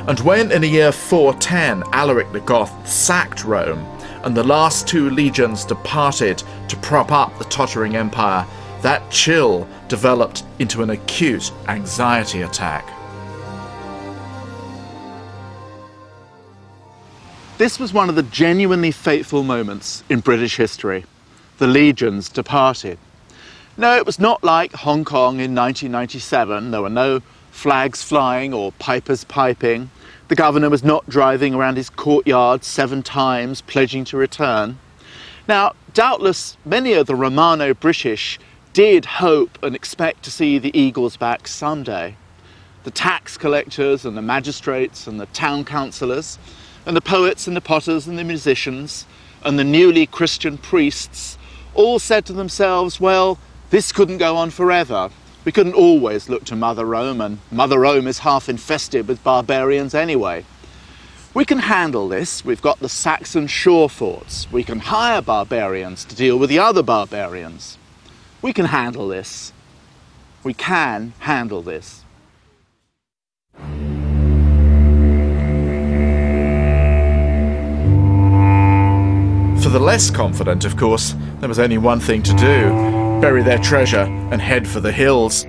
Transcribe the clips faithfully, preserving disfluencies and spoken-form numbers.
And when in the year four ten Alaric the Goth sacked Rome and the last two legions departed to prop up the tottering empire, that chill developed into an acute anxiety attack. This was one of the genuinely fateful moments in British history. The legions departed. No, it was not like Hong Kong in nineteen ninety-seven. There were no flags flying or pipers piping. The governor was not driving around his courtyard seven times, pledging to return. Now, doubtless many of the Romano-British did hope and expect to see the Eagles back someday. The tax collectors and the magistrates and the town councillors and the poets and the potters and the musicians and the newly Christian priests all said to themselves, well, this couldn't go on forever. We couldn't always look to Mother Rome, and Mother Rome is half infested with barbarians anyway. We can handle this. We've got the Saxon shore forts. We can hire barbarians to deal with the other barbarians. We can handle this. We can handle this. For the less confident, of course, there was only one thing to do: bury their treasure and head for the hills.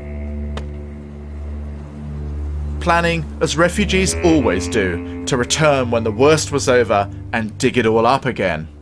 Planning, as refugees always do, to return when the worst was over and dig it all up again.